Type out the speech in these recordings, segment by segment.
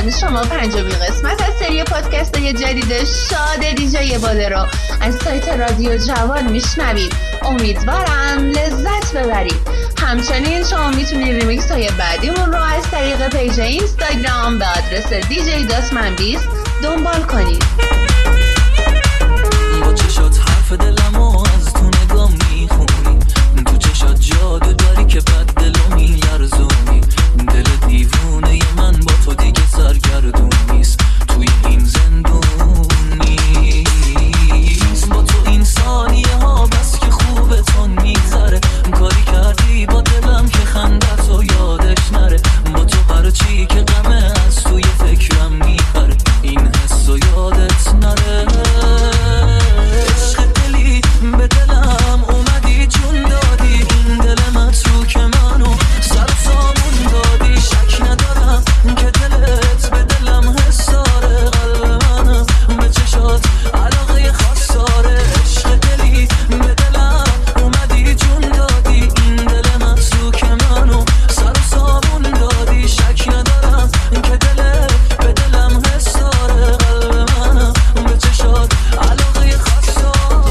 دوستان، شما 5مین قسمت از سری پادکست جدید شاد دیجی باده رو از سایت رادیو جوان میشنوید. امیدوارم لذت ببرید. همچنین شما میتونید ریمیکس های بعدیمون رو از طریق پیج اینستاگرام به آدرس dj.man20 دنبال کنید. با چشات حرف دلمو از تو نگاه میخونی، تو چشات جادو داری که بد دلو میلرزونی. دل دیوونه من با تو دیگه سرگردون نیست، توی این زندون نیست. با تو این ثانیه ها بس که خوبه تون میگذره، کاری کردی با دلم که خندت و یادش نره. با تو هر چی که غمه از توی فکرم میپره، این حس و یادت نره. عشق دلی به دلم اومدی جون دادی، این دل متروک منو سر سامون دادی. شک ندارم که دلت به دلم حس داره، قلب منم به چشات علاقه خاص داره. عشق دلی به دلم اومدی جون دادی، این دل متروک منو سر سامون دادی. شک ندارم که دلت به دلم حس داره، قلب منم به چشات علاقه خاص داره.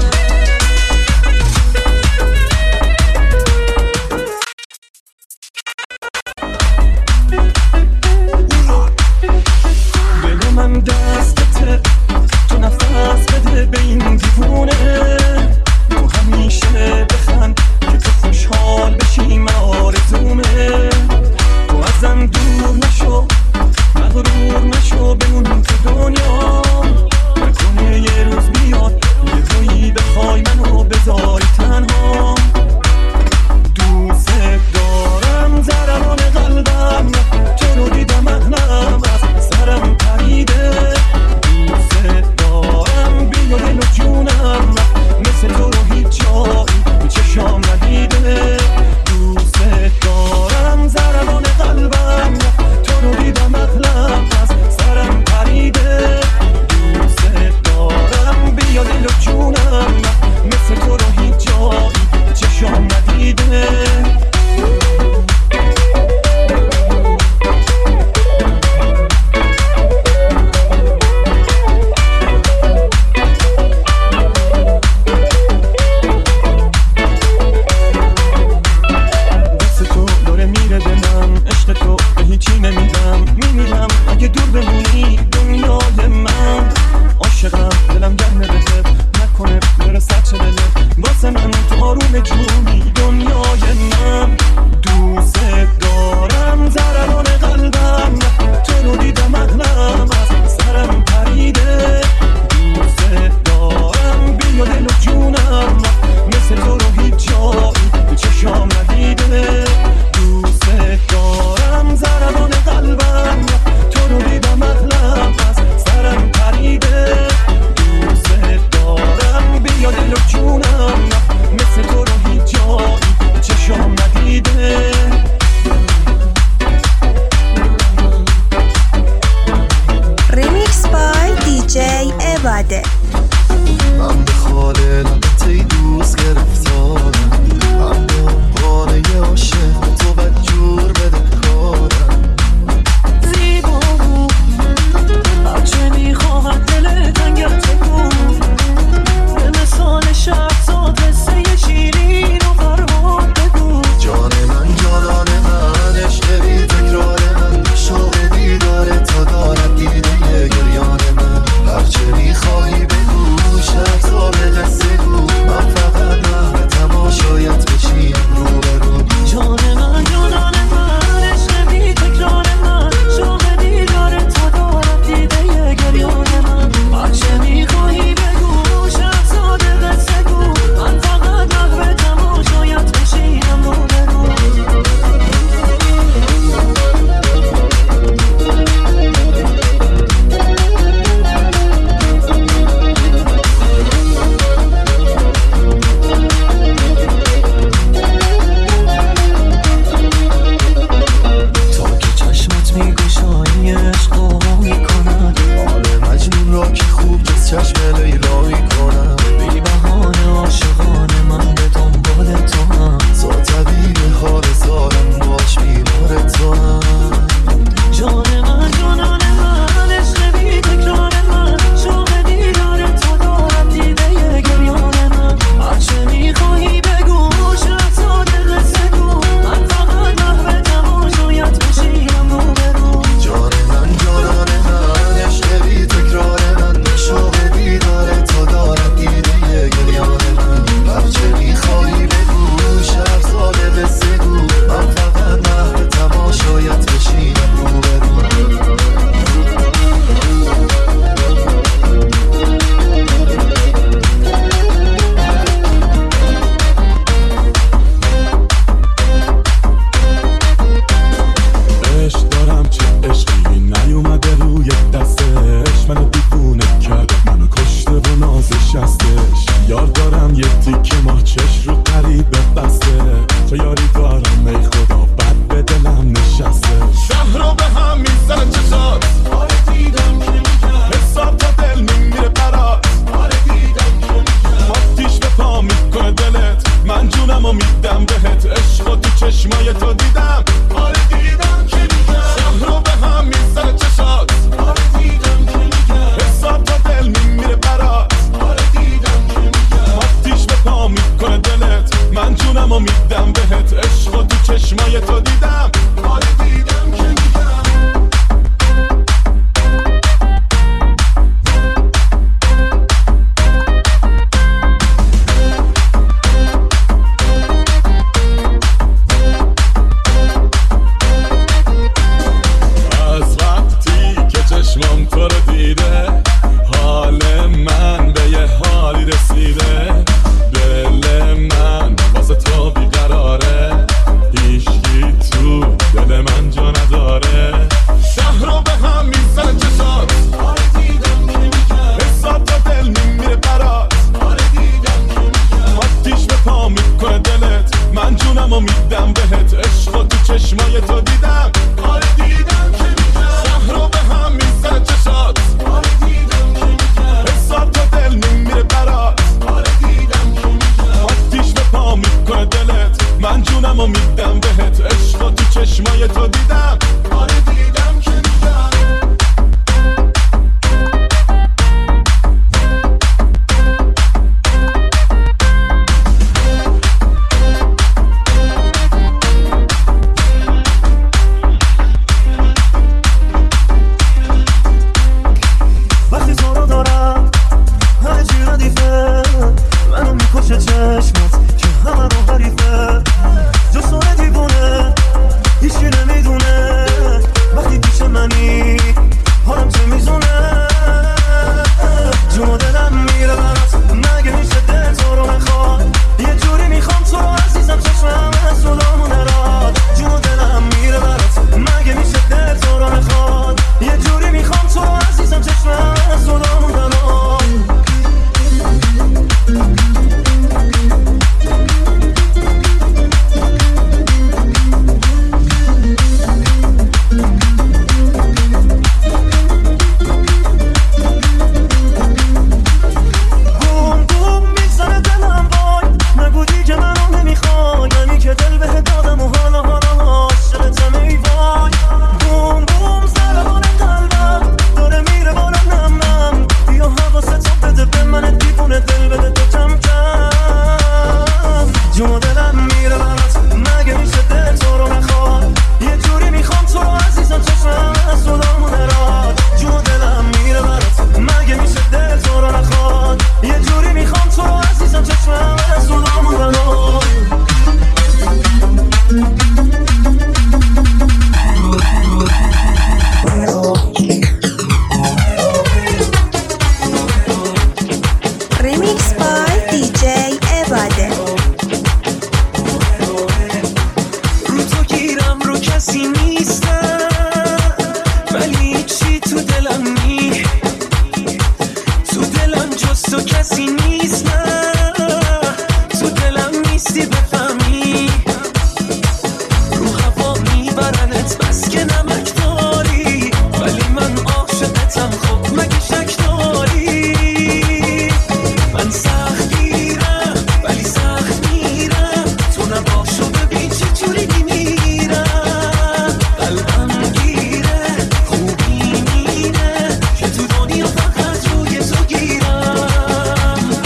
دل من دستته، تو نفس بده به این دیوونه. تو همیشه بخند که تو خوشحال بشی، من آرزومه. تو ازم دور نشو، مغرور نشو، بمون تو دنیا. نکنه یه روز بیاد یه روی بخوای منو بذاری تنها. دوست دارم ضربان قلبم، تو رو دیدم اغلب از سرم پریده. دوست دارم بیا دل و جونم، مثل تو رو هیچ جایی چشام ندیده. دوست دارم ضربان قلبم، تو رو دیدم اغلب از سرم پریده. دوست دارم بیا دل و جونم، مثل تو رو هیچ جایی چشام ندیده. دست تو داره میره دلم، عشق تو به هیچی نمیدم. میمیرم اگه دور بمونی دنیای من. عاشقم دلم گرمه بهت، نکنه بره سرچه دلت. واسه من تو آروم جونی دنیای من. دوست دارم ضربان قلبم، تو رو دیدم اغلب از سرم پریده. دوست دارم بیا دل و جونم، مثل تو رو هیچ جایی چشام ندیده. دوست دارم ضربان قلبم، تو رو دیدم اغلب از سرم پریده. دوست دارم بیا دل و جونم، مثل تو رو هیچ جایی چشام ندیده. ریمیکس بای دیجی عباده. من به خاله لبت دوست گرفتارم، من به عنوان یه عاشق تو بدجور بده کارم. زیبا بود هرچه میخواهد دلت انگه تکون، به مثال شهرزاد حسه شیرین و فرهاد بگو. جان من جانان من، عشق بی تکرار من، شوق دیدار تا دارد دیده گریان من. هرچه میخواهی کسی نیست نه تو دلم نیستی بفهمی رو هوا میبرنت بس که نمک داری ولی من عاشقتم خب مگه شک داری من سخت گیرم ولی سخت میرم تو نباشو ببین چجوری میمیرم قلبم گیره خوبی مینه که تو دنیا فقط روی تو گیرم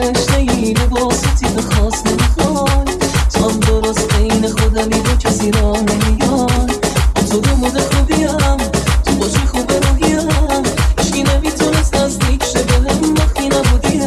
تشنه‌ای لباس تیغ خاص نمیخوای تو هم درست بین خودمی با کسی را نمیای تو رو مده خوبیم تو باشی خوبه روحیم هیچکی نمیتونست نزدیک شه بهم وقتی نبودیم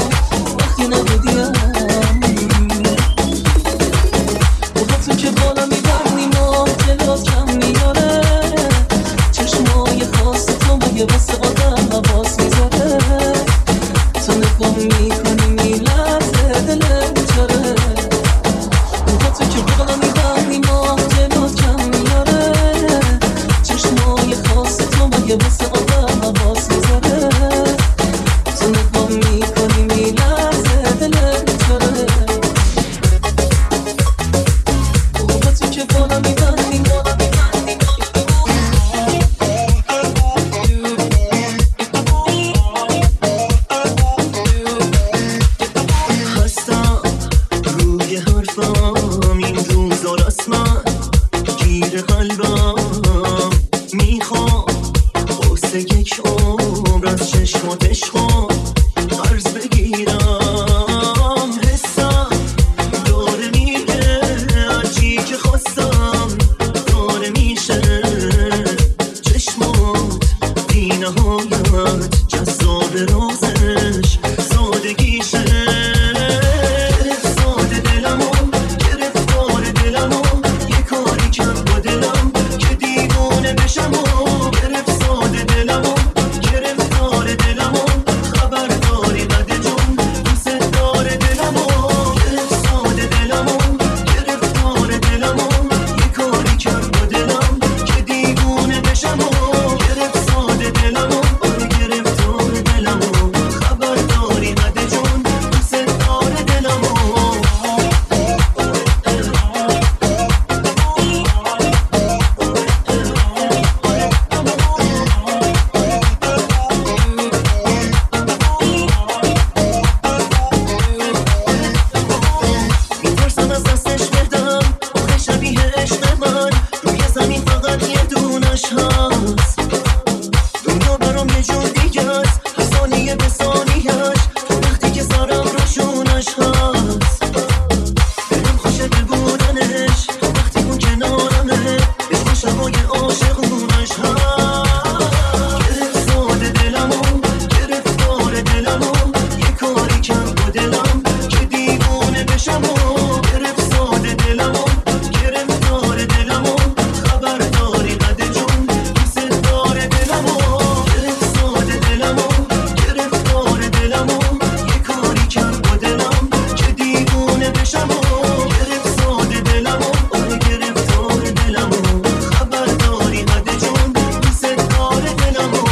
با تو که بالا میبرنی ما دلات کم میاره چشمای خاص تو مگه واسه آدم حواس میذاره تو نگاه میکنی میلرزه دلم میچاره با تو که بالا میبرنی ما دلات کم میاره چشمای خاص تو مگه واسه آدم حواس میذاره تو نگاه میکنی میلرزه دلم میچاره با تو که بالا میبرنی هستم روی حرفم این روزا رسما گیر قلبم میخوام واسه یک عمر از چشمات عشقم قرض بگیرم حسم داره میگه هرچی که خواستم داره میشه چشمات بی نهایت جذاب رازش سادگیشه گرفتار دلمو یه کاری کرد با دلم که دیوونه بشم و گرفتار دلمو خبر داری قد جون دوست داره دلمو گرفتار دلمو یه کاری کرد با دلم که دیوونه بشم و گرفتار دلمو خبر داری قد جون دوست داره دلمو میترسم از دستش بدم آخه شبیه عشق من روی زمین فقط یه دونش هست دنیا برام یه جور دیگه است هر ثانیه به ثانیه‌اش وقتی که سرم روشونش هست دلم خوشه به بودنش وقتی اون کنارمه عشق و شبای عاشقونش هست گرفتار دلمو یه کاری کرد با دلم که دیوونه بشم و گرفتار دلمو خبر داری قد جون دوست داره دلمو گرفتار دلمو یه کاری کرد با دلم که دیوونه بشم و گرفتار دلمو خبر داری قد جون دوست داره دلمو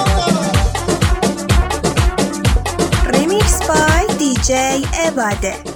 DJ عباده.